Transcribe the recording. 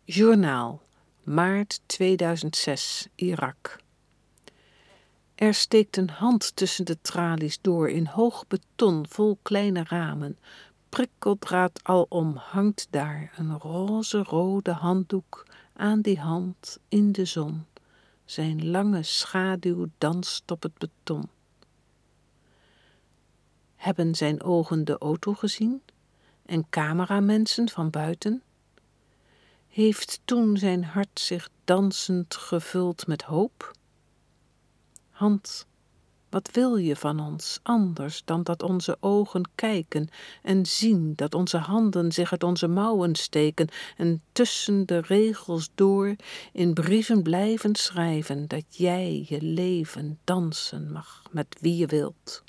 Journaal, maart 2006, Irak. Er steekt een hand tussen de tralies door in hoog beton vol kleine ramen. Prikkeldraad alom hangt daar een roze-rode handdoek aan die hand in de zon. Zijn lange schaduw danst op het beton. Hebben zijn ogen de auto gezien? En cameramensen van buiten? Heeft toen zijn hart zich dansend gevuld met hoop? Hand, wat wil je van ons anders dan dat onze ogen kijken en zien dat onze handen zich uit onze mouwen steken en tussen de regels door in brieven blijven schrijven dat jij je leven dansen mag met wie je wilt?